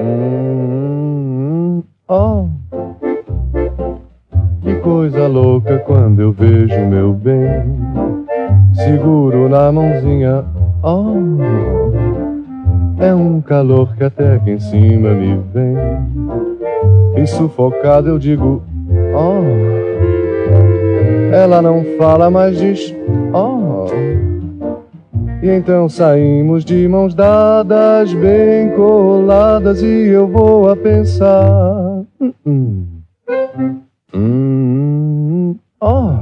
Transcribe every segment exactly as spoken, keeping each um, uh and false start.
Hum, oh, que coisa louca quando eu vejo meu bem. Seguro na mãozinha, oh, é um calor que até aqui em cima me vem. E sufocado eu digo, oh, ela não fala, mas diz, oh. E então saímos de mãos dadas, bem coladas, e eu vou a pensar, hum, hum, hum, oh,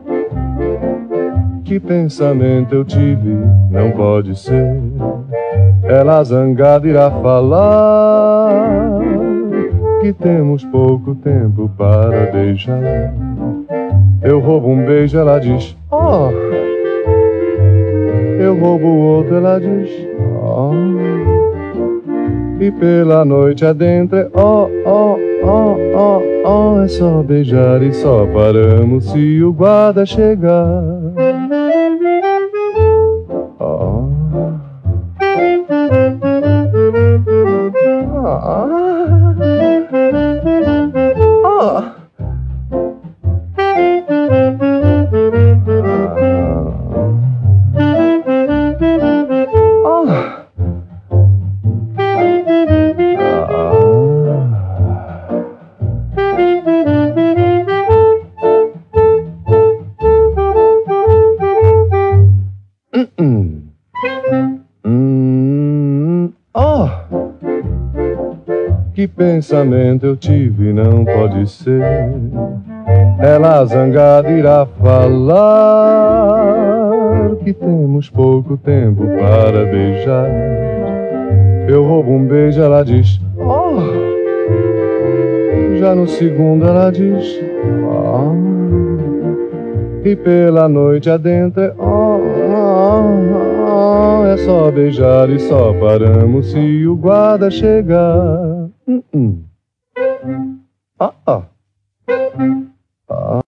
que pensamento eu tive, não pode ser. Ela zangada irá falar que temos pouco tempo para beijar. Eu roubo um beijo, ela diz, oh. Eu roubo o outro, ela diz, oh. E pela noite adentro, oh, oh, oh, oh, oh. É só beijar e só paramos se o guarda chegar. Oh. Oh. Oh. Hum, hum, oh, que pensamento eu tive, não pode ser. Ela zangada irá falar que temos pouco tempo para beijar. Eu roubo um beijo, ela diz, oh. Já no segundo ela diz, oh. E pela noite adentro, oh, oh, oh. É só beijar e só paramos se o guarda chegar. Hum, hum. Ah, ah. Ah.